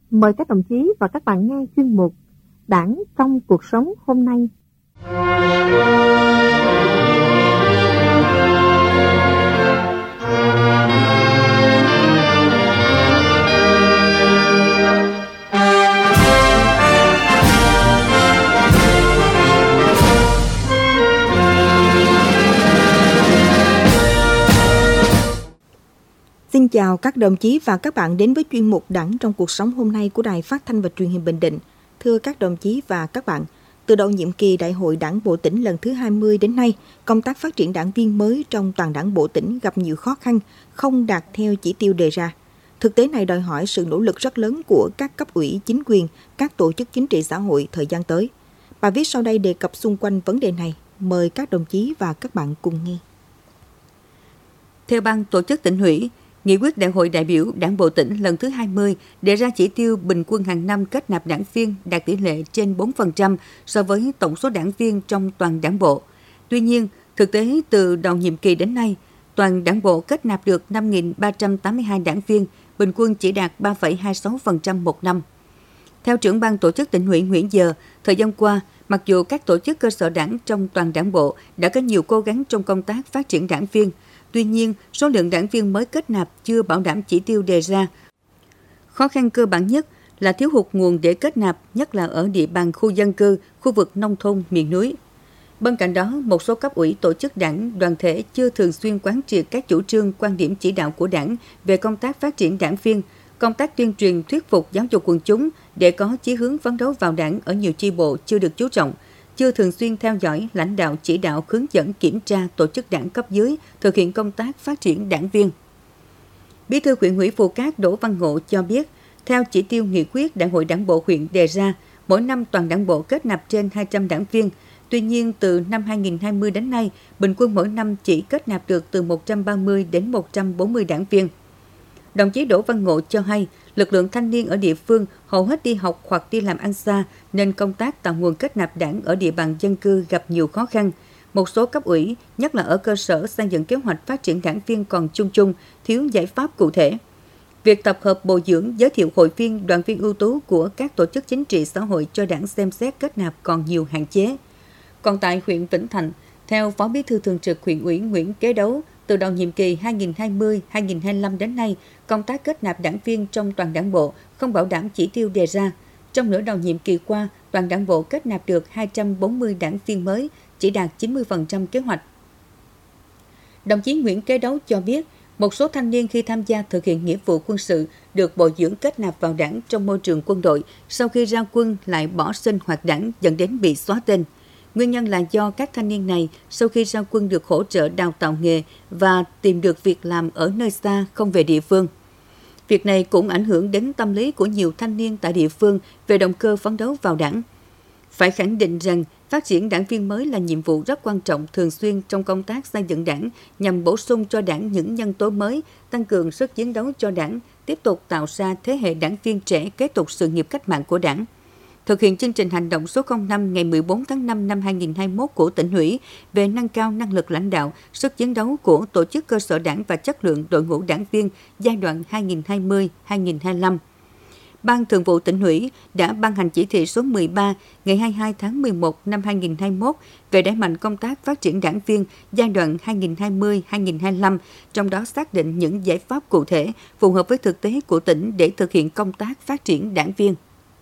Mời các đồng chí và các bạn nghe chuyên mục Đảng trong cuộc sống hôm nay. Xin chào các đồng chí và các bạn đến với chuyên mục Đảng trong cuộc sống hôm nay của Đài Phát thanh và Truyền hình Bình Định. Thưa các đồng chí và các bạn, từ đầu nhiệm kỳ Đại hội Đảng bộ tỉnh lần thứ 20 đến nay, công tác phát triển đảng viên mới trong toàn Đảng bộ tỉnh gặp nhiều khó khăn, không đạt theo chỉ tiêu đề ra. Thực tế này đòi hỏi sự nỗ lực rất lớn của các cấp ủy, chính quyền, các tổ chức chính trị xã hội thời gian tới. Bài viết sau đây đề cập xung quanh vấn đề này. Mời các đồng chí và các bạn cùng nghe. Theo Ban tổ chức Tỉnh ủy, Nghị quyết Đại hội đại biểu Đảng bộ tỉnh lần thứ 20 đề ra chỉ tiêu bình quân hàng năm kết nạp đảng viên đạt tỷ lệ trên 4% so với tổng số đảng viên trong toàn Đảng bộ. Tuy nhiên, thực tế từ đầu nhiệm kỳ đến nay, toàn Đảng bộ kết nạp được 5.382 đảng viên, bình quân chỉ đạt 3,26% một năm. Theo trưởng Ban tổ chức Tỉnh ủy Nguyễn Giờ, thời gian qua, mặc dù các tổ chức cơ sở đảng trong toàn Đảng bộ đã có nhiều cố gắng trong công tác phát triển đảng viên, tuy nhiên, số lượng đảng viên mới kết nạp chưa bảo đảm chỉ tiêu đề ra. Khó khăn cơ bản nhất là thiếu hụt nguồn để kết nạp, nhất là ở địa bàn khu dân cư, khu vực nông thôn, miền núi. Bên cạnh đó, một số cấp ủy tổ chức đảng, đoàn thể chưa thường xuyên quán triệt các chủ trương, quan điểm chỉ đạo của đảng về công tác phát triển đảng viên, công tác tuyên truyền thuyết phục giáo dục quần chúng để có chí hướng phấn đấu vào đảng ở nhiều chi bộ chưa được chú trọng, chưa thường xuyên theo dõi, lãnh đạo, chỉ đạo, hướng dẫn, kiểm tra tổ chức đảng cấp dưới thực hiện công tác phát triển đảng viên. Bí thư huyện ủy Phù Cát Đỗ Văn Ngộ cho biết, theo chỉ tiêu nghị quyết Đại hội Đảng bộ huyện đề ra, mỗi năm toàn Đảng bộ kết nạp trên 200 đảng viên. Tuy nhiên, từ năm 2020 đến nay, bình quân mỗi năm chỉ kết nạp được từ 130 đến 140 đảng viên. Đồng chí Đỗ Văn Ngộ cho hay, lực lượng thanh niên ở địa phương hầu hết đi học hoặc đi làm ăn xa, nên công tác tạo nguồn kết nạp đảng ở địa bàn dân cư gặp nhiều khó khăn. Một số cấp ủy, nhất là ở cơ sở xây dựng kế hoạch phát triển đảng viên còn chung chung, thiếu giải pháp cụ thể. Việc tập hợp bồi dưỡng, giới thiệu hội viên, đoàn viên ưu tú của các tổ chức chính trị xã hội cho đảng xem xét kết nạp còn nhiều hạn chế. Còn tại huyện Vĩnh Thạnh, theo Phó Bí thư Thường trực Huyện ủy Nguyễn Kế Đấu, từ đầu nhiệm kỳ 2020-2025 đến nay, công tác kết nạp đảng viên trong toàn Đảng bộ không bảo đảm chỉ tiêu đề ra. Trong nửa đầu nhiệm kỳ qua, toàn Đảng bộ kết nạp được 240 đảng viên mới, chỉ đạt 90% kế hoạch. Đồng chí Nguyễn Kế Đấu cho biết, một số thanh niên khi tham gia thực hiện nghĩa vụ quân sự được bồi dưỡng kết nạp vào đảng trong môi trường quân đội, sau khi ra quân lại bỏ sinh hoạt đảng dẫn đến bị xóa tên. Nguyên nhân là do các thanh niên này sau khi ra quân được hỗ trợ đào tạo nghề và tìm được việc làm ở nơi xa không về địa phương. Việc này cũng ảnh hưởng đến tâm lý của nhiều thanh niên tại địa phương về động cơ phấn đấu vào đảng. Phải khẳng định rằng phát triển đảng viên mới là nhiệm vụ rất quan trọng thường xuyên trong công tác xây dựng đảng nhằm bổ sung cho đảng những nhân tố mới, tăng cường sức chiến đấu cho đảng, tiếp tục tạo ra thế hệ đảng viên trẻ kế tục sự nghiệp cách mạng của đảng. Thực hiện chương trình hành động số 05 ngày 14 tháng 5 năm 2021 của Tỉnh ủy về nâng cao năng lực lãnh đạo, sức chiến đấu của tổ chức cơ sở đảng và chất lượng đội ngũ đảng viên giai đoạn 2020-2025. Ban Thường vụ Tỉnh ủy đã ban hành chỉ thị số 13 ngày 22 tháng 11 năm 2021 về đẩy mạnh công tác phát triển đảng viên giai đoạn 2020-2025, trong đó xác định những giải pháp cụ thể phù hợp với thực tế của tỉnh để thực hiện công tác phát triển đảng viên.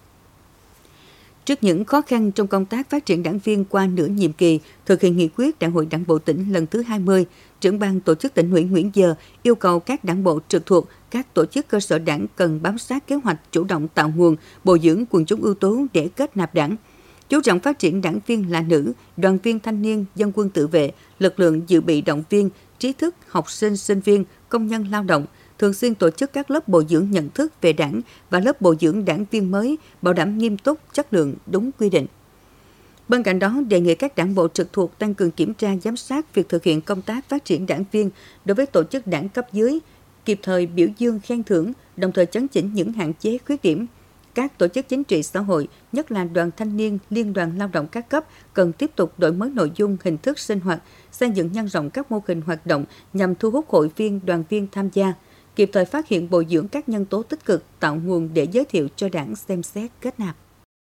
Trước những khó khăn trong công tác phát triển đảng viên qua nửa nhiệm kỳ, thực hiện nghị quyết Đại hội Đảng bộ tỉnh lần thứ 20, trưởng Ban tổ chức Tỉnh ủy Nguyễn Giờ yêu cầu các đảng bộ trực thuộc, các tổ chức cơ sở đảng cần bám sát kế hoạch chủ động tạo nguồn, bồi dưỡng quần chúng ưu tú để kết nạp đảng. Chú trọng phát triển đảng viên là nữ, đoàn viên thanh niên, dân quân tự vệ, lực lượng dự bị động viên, trí thức, học sinh, sinh viên, công nhân lao động, thường xuyên tổ chức các lớp bồi dưỡng nhận thức về đảng và lớp bồi dưỡng đảng viên mới, bảo đảm nghiêm túc, chất lượng, đúng quy định. Bên cạnh đó, đề nghị các đảng bộ trực thuộc tăng cường kiểm tra giám sát việc thực hiện công tác phát triển đảng viên đối với tổ chức đảng cấp dưới, kịp thời biểu dương khen thưởng, đồng thời chấn chỉnh những hạn chế khuyết điểm. Các tổ chức chính trị xã hội, nhất là đoàn thanh niên, liên đoàn lao động các cấp, cần tiếp tục đổi mới nội dung, hình thức sinh hoạt, xây dựng nhân rộng các mô hình hoạt động nhằm thu hút hội viên, đoàn viên tham gia. kịp thời phát hiện bồi dưỡng các nhân tố tích cực, tạo nguồn để giới thiệu cho Đảng xem xét kết nạp.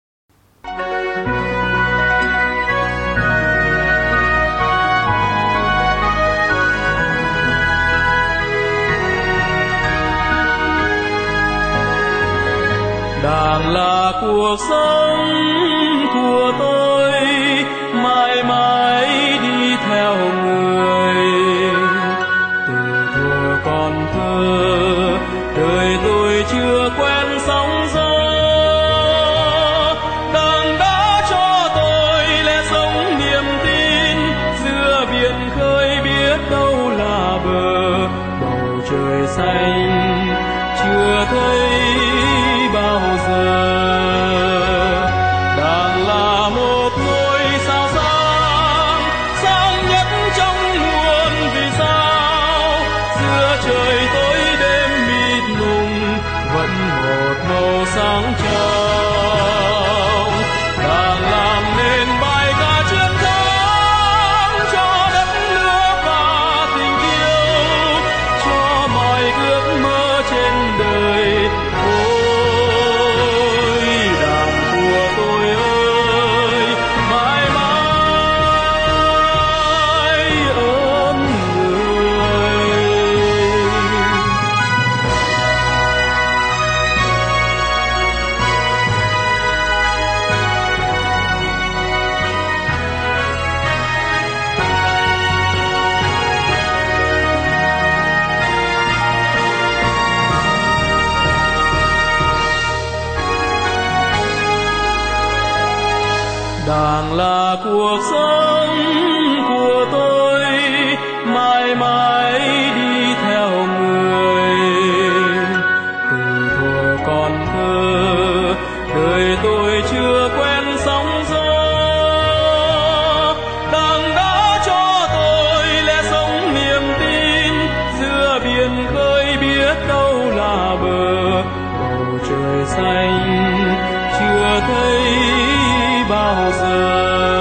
Đảng là cuộc sống của tôi, mãi mãi đi theo người. Từ thuở còn thơ, đời tôi chưa quen sóng gió. Đảng đã cho tôi lẽ sống niềm tin, giữa biển khơi biết đâu là bờ. Bầu trời xanh chưa thấy bao giờ. Đảng là một ngôi sao sáng, sáng nhất trong muôn vì sao. Giữa trời tối đêm mịt mùng, vẫn một màu sáng trong. Đảng làm nên bài ca chiến thắng cho đất nước và tình yêu, cho mọi ước mơ trên đời. Đảng là cuộc sống của tôi, mãi mãi đi theo người. Từ thuở còn thơ, đời tôi chưa quen sóng gió. Đảng đã cho tôi lẽ sống niềm tin, giữa biển khơi biết đâu là bờ. Bầu trời xanh chưa thấy bao giờ.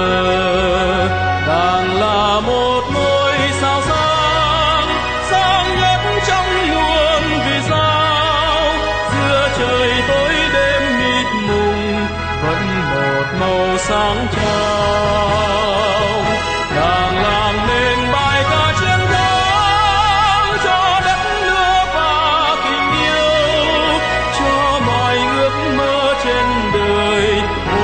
Đảng là một ngôi sao sáng, sáng nhất trong muôn vì sao. Giữa trời tối đêm mịt mùng, vẫn một màu sáng trong. Đảng làm nên bài ca chiến thắng cho đất nước và tình yêu, cho mọi ước mơ trên đời.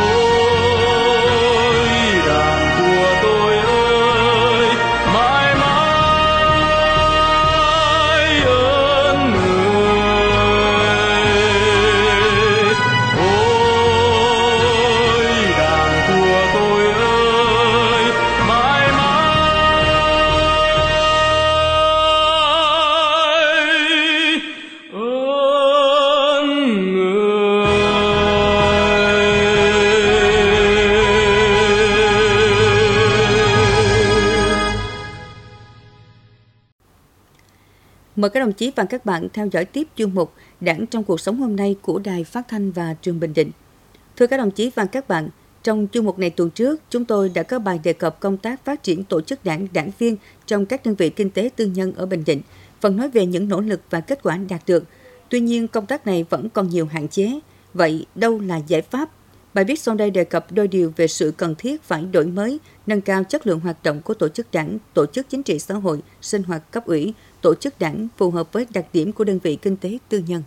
Mời các đồng chí và các bạn theo dõi tiếp chuyên mục Đảng trong cuộc sống hôm nay của Đài Phát thanh và Truyền hình Bình Định. Thưa các đồng chí và các bạn, trong chuyên mục này tuần trước, chúng tôi đã có bài đề cập công tác phát triển tổ chức đảng, đảng viên trong các đơn vị kinh tế tư nhân ở Bình Định, phần nói về những nỗ lực và kết quả đạt được. Tuy nhiên, công tác này vẫn còn nhiều hạn chế. Vậy, đâu là giải pháp? Bài viết sau đây đề cập đôi điều về sự cần thiết phải đổi mới, nâng cao chất lượng hoạt động của tổ chức đảng, tổ chức chính trị xã hội, sinh hoạt cấp ủy, tổ chức đảng phù hợp với đặc điểm của đơn vị kinh tế tư nhân.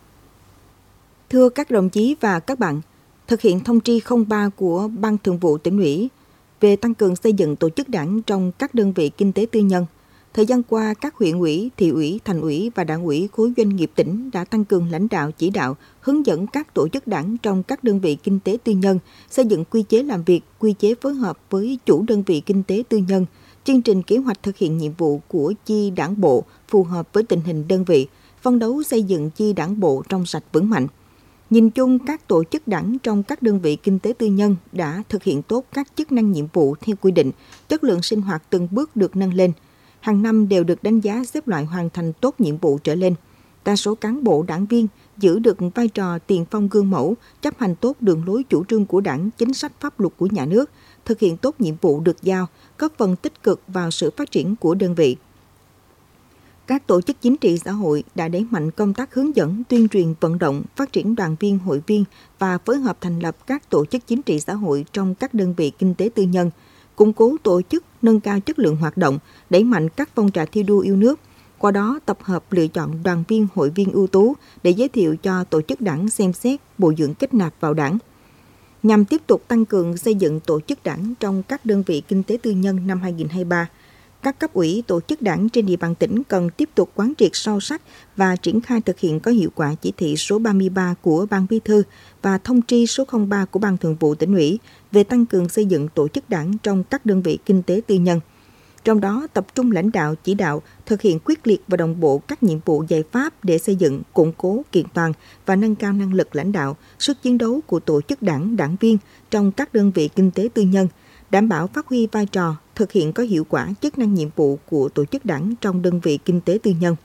Thưa các đồng chí và các bạn, thực hiện thông tri 03 của Ban Thường vụ Tỉnh ủy về tăng cường xây dựng tổ chức đảng trong các đơn vị kinh tế tư nhân, thời gian qua các huyện ủy, thị ủy, thành ủy và đảng ủy khối doanh nghiệp tỉnh đã tăng cường lãnh đạo chỉ đạo, hướng dẫn các tổ chức đảng trong các đơn vị kinh tế tư nhân xây dựng quy chế làm việc, quy chế phối hợp với chủ đơn vị kinh tế tư nhân, chương trình kế hoạch thực hiện nhiệm vụ của chi đảng bộ phù hợp với tình hình đơn vị, phấn đấu xây dựng chi đảng bộ trong sạch vững mạnh. Nhìn chung, các tổ chức đảng trong các đơn vị kinh tế tư nhân đã thực hiện tốt các chức năng nhiệm vụ theo quy định, chất lượng sinh hoạt từng bước được nâng lên. Hàng năm đều được đánh giá xếp loại hoàn thành tốt nhiệm vụ trở lên. Đa số cán bộ đảng viên giữ được vai trò tiền phong gương mẫu, chấp hành tốt đường lối chủ trương của đảng, chính sách pháp luật của nhà nước, thực hiện tốt nhiệm vụ được giao, góp phần tích cực vào sự phát triển của đơn vị. Các tổ chức chính trị xã hội đã đẩy mạnh công tác hướng dẫn, tuyên truyền, vận động, phát triển đoàn viên, hội viên và phối hợp thành lập các tổ chức chính trị xã hội trong các đơn vị kinh tế tư nhân, củng cố tổ chức, nâng cao chất lượng hoạt động, đẩy mạnh các phong trào thi đua yêu nước. Qua đó, tập hợp lựa chọn đoàn viên, hội viên ưu tú để giới thiệu cho tổ chức đảng xem xét, bồi dưỡng kết nạp vào đảng. Nhằm tiếp tục tăng cường xây dựng tổ chức đảng trong các đơn vị kinh tế tư nhân năm 2023, các cấp ủy tổ chức đảng trên địa bàn tỉnh cần tiếp tục quán triệt sâu sắc và triển khai thực hiện có hiệu quả chỉ thị số 33 của Ban Bí thư và thông tri số 03 của Ban Thường vụ Tỉnh ủy về tăng cường xây dựng tổ chức đảng trong các đơn vị kinh tế tư nhân. Trong đó, tập trung lãnh đạo, chỉ đạo, thực hiện quyết liệt và đồng bộ các nhiệm vụ giải pháp để xây dựng, củng cố, kiện toàn và nâng cao năng lực lãnh đạo, sức chiến đấu của tổ chức đảng, đảng viên trong các đơn vị kinh tế tư nhân, đảm bảo phát huy vai trò, thực hiện có hiệu quả chức năng nhiệm vụ của tổ chức đảng trong đơn vị kinh tế tư nhân.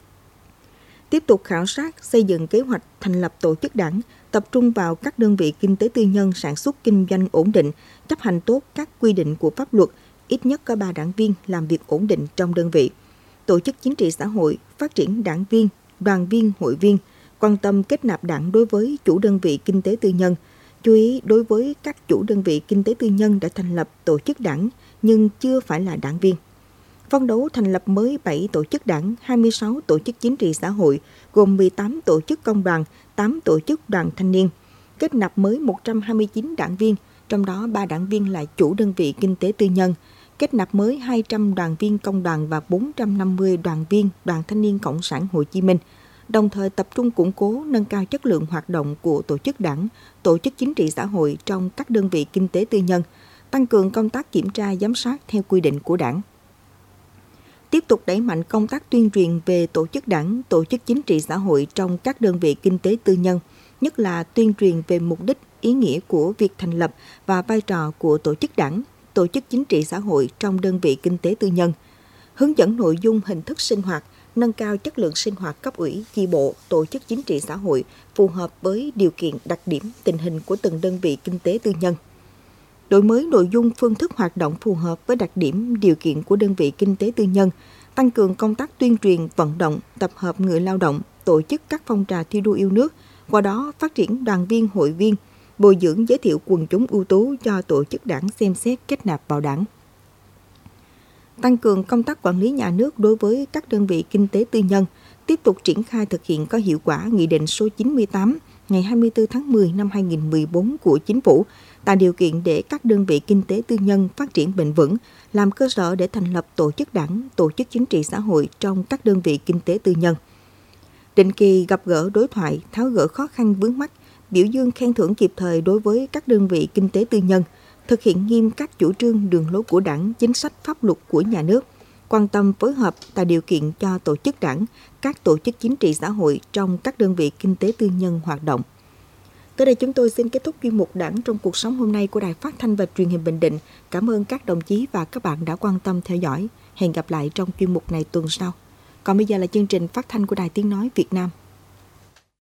Tiếp tục khảo sát, xây dựng kế hoạch thành lập tổ chức đảng, tập trung vào các đơn vị kinh tế tư nhân sản xuất kinh doanh ổn định, chấp hành tốt các quy định của pháp luật, ít nhất có 3 đảng viên làm việc ổn định trong đơn vị. Tổ chức chính trị xã hội, phát triển đảng viên, đoàn viên, hội viên, quan tâm kết nạp đảng đối với chủ đơn vị kinh tế tư nhân, chú ý đối với các chủ đơn vị kinh tế tư nhân đã thành lập tổ chức đảng nhưng chưa phải là đảng viên. Phấn đấu thành lập mới 7 tổ chức đảng, 26 tổ chức chính trị xã hội, gồm 18 tổ chức công đoàn, 8 tổ chức đoàn thanh niên. Kết nạp mới 129 đảng viên, trong đó 3 đảng viên là chủ đơn vị kinh tế tư nhân. Kết nạp mới 200 đoàn viên công đoàn và 450 đoàn viên Đoàn Thanh niên Cộng sản Hồ Chí Minh. Đồng thời tập trung củng cố, nâng cao chất lượng hoạt động của tổ chức đảng, tổ chức chính trị xã hội trong các đơn vị kinh tế tư nhân, tăng cường công tác kiểm tra, giám sát theo quy định của đảng. Tiếp tục đẩy mạnh công tác tuyên truyền về tổ chức đảng, tổ chức chính trị xã hội trong các đơn vị kinh tế tư nhân, nhất là tuyên truyền về mục đích, ý nghĩa của việc thành lập và vai trò của tổ chức đảng, tổ chức chính trị xã hội trong đơn vị kinh tế tư nhân, hướng dẫn nội dung, hình thức sinh hoạt, nâng cao chất lượng sinh hoạt cấp ủy, chi bộ, tổ chức chính trị xã hội phù hợp với điều kiện, đặc điểm, tình hình của từng đơn vị kinh tế tư nhân. Đổi mới nội dung, phương thức hoạt động phù hợp với đặc điểm, điều kiện của đơn vị kinh tế tư nhân, tăng cường công tác tuyên truyền, vận động, tập hợp người lao động, tổ chức các phong trào thi đua yêu nước, qua đó phát triển đoàn viên, hội viên, bồi dưỡng, giới thiệu quần chúng ưu tú cho tổ chức đảng xem xét kết nạp vào đảng. Tăng cường công tác quản lý nhà nước đối với các đơn vị kinh tế tư nhân, tiếp tục triển khai thực hiện có hiệu quả Nghị định số 98 ngày 24 tháng 10 năm 2014 của Chính phủ, tạo điều kiện để các đơn vị kinh tế tư nhân phát triển bền vững, làm cơ sở để thành lập tổ chức đảng, tổ chức chính trị xã hội trong các đơn vị kinh tế tư nhân. Định kỳ gặp gỡ đối thoại, tháo gỡ khó khăn vướng mắc, biểu dương khen thưởng kịp thời đối với các đơn vị kinh tế tư nhân, thực hiện nghiêm các chủ trương đường lối của đảng, chính sách pháp luật của nhà nước, quan tâm phối hợp tạo điều kiện cho tổ chức đảng, các tổ chức chính trị xã hội trong các đơn vị kinh tế tư nhân hoạt động. Tới đây chúng tôi xin kết thúc chuyên mục Đảng trong cuộc sống hôm nay của Đài Phát thanh và Truyền hình Bình Định. Cảm ơn các đồng chí và các bạn đã quan tâm theo dõi. Hẹn gặp lại trong chuyên mục này tuần sau. Còn bây giờ là chương trình phát thanh của Đài Tiếng Nói Việt Nam.